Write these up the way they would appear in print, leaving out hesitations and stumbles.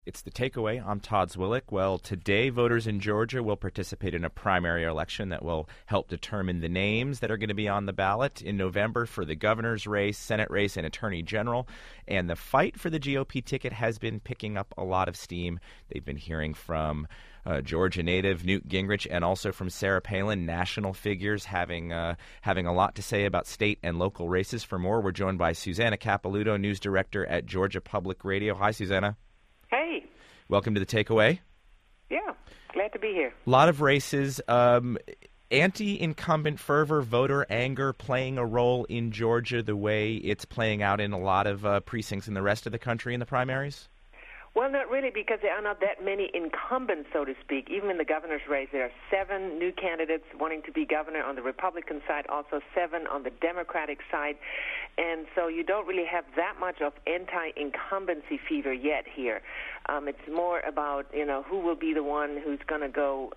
It's The Takeaway. I'm Todd Zwillich. Well, today voters in Georgia will participate in a primary election that will help determine the names that are going to be on the ballot in November for the governor's race, Senate race, and attorney general. And the fight for the GOP ticket has been picking up a lot of steam. They've been hearing from Georgia native Newt Gingrich and also from Sarah Palin, national figures having a lot to say about state and local races. For more, we're joined by Susanna Capelouto, news director at Georgia Public Radio. Hi, Susanna. Hey. Welcome to The Takeaway. Yeah, glad to be here. A lot of races. Anti-incumbent fervor, voter anger playing a role in Georgia the way it's playing out in a lot of precincts in the rest of the country in the primaries? Well, not really, because there are not that many incumbents, so to speak. Even in the governor's race, there are 7 new candidates wanting to be governor on the Republican side, also 7 on the Democratic side. And so you don't really have that much of anti-incumbency fever yet here. It's more about, who will be the one who's going to go,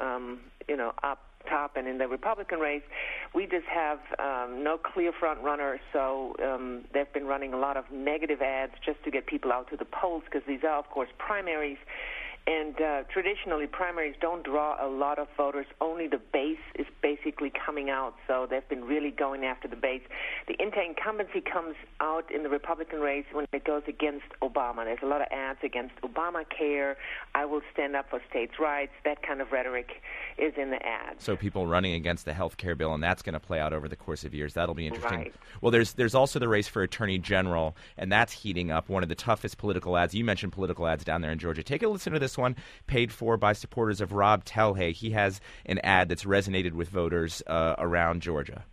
up top. And in the Republican race, we just have no clear front runner, so they've been running a lot of negative ads just to get people out to the polls, because these are, of course, primaries. And traditionally, primaries don't draw a lot of voters. Only the base is basically coming out, so they've been really going after the base. The anti-incumbency comes out in the Republican race when it goes against Obama. There's a lot of ads against Obamacare, I will stand up for states' rights. That kind of rhetoric is in the ads. So people running against the health care bill, and that's going to play out over the course of years. That'll be interesting. Right. Well, there's also the race for attorney general, and that's heating up. One of the toughest political ads. You mentioned political ads down there in Georgia. Take a listen to this one, paid for by supporters of Rob Telhay. He has an ad that's resonated with voters around Georgia.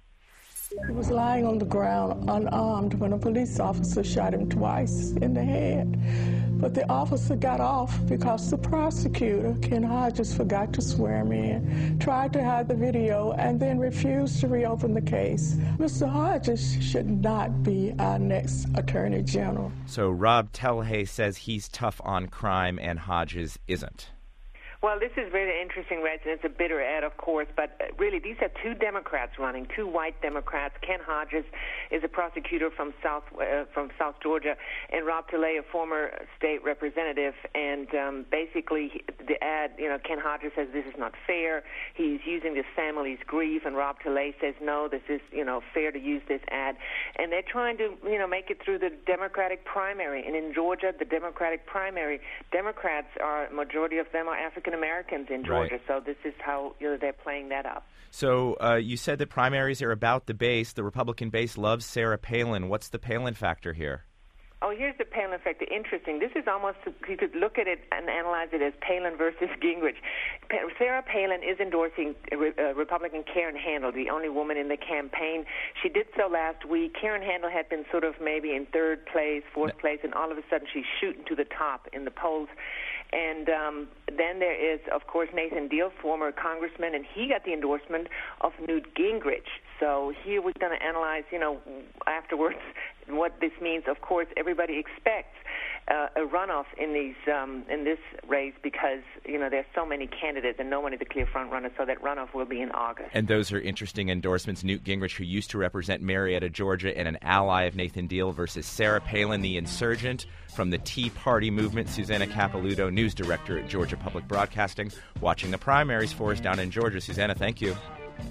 He was lying on the ground unarmed when a police officer shot him twice in the head. But the officer got off because the prosecutor, Ken Hodges, forgot to swear him in, tried to hide the video, and then refused to reopen the case. Mr. Hodges should not be our next attorney general. So Rob Telhay says he's tough on crime and Hodges isn't. Well, this is very interesting, Reg, and it's a bitter ad, of course, but really these are 2 Democrats running, 2 white Democrats. Ken Hodges is a prosecutor from South Georgia, and Rob Telhay, a former state representative. And basically the ad, Ken Hodges says this is not fair. He's using this family's grief, and Rob Telhay says, no, this is, fair to use this ad. And they're trying to, make it through the Democratic primary. And in Georgia, the Democratic primary, Democrats are, majority of them are African Americans in Georgia, right. So this is how they're playing that up. So you said that primaries are about the base. The Republican base loves Sarah Palin. What's the Palin factor here? Oh, here's the Palin factor. Interesting. This is almost, you could look at it and analyze it as Palin versus Gingrich. Sarah Palin is endorsing Republican Karen Handel, the only woman in the campaign. She did so last week. Karen Handel had been sort of maybe in 3rd place, 4th place, and all of a sudden she's shooting to the top in the polls. And then there is, of course, Nathan Deal, former congressman, and he got the endorsement of Newt Gingrich. So here we're going to analyze, afterwards what this means. Of course, everybody expects a runoff in this race because, there's so many candidates and no one is a clear front runner, so that runoff will be in August. And those are interesting endorsements. Newt Gingrich, who used to represent Marietta, Georgia, and an ally of Nathan Deal, versus Sarah Palin, the insurgent from the Tea Party movement. Susanna Capelouto, news director at Georgia Public Broadcasting, watching the primaries for us down in Georgia. Susanna, thank you.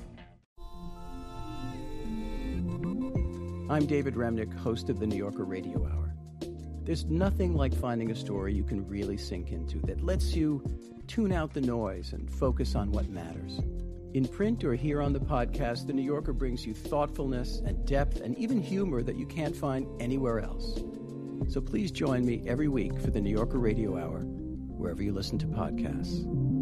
I'm David Remnick, host of the New Yorker Radio Hour. There's nothing like finding a story you can really sink into that lets you tune out the noise and focus on what matters. In print or here on the podcast, the New Yorker brings you thoughtfulness and depth and even humor that you can't find anywhere else. So please join me every week for the New Yorker Radio Hour, wherever you listen to podcasts.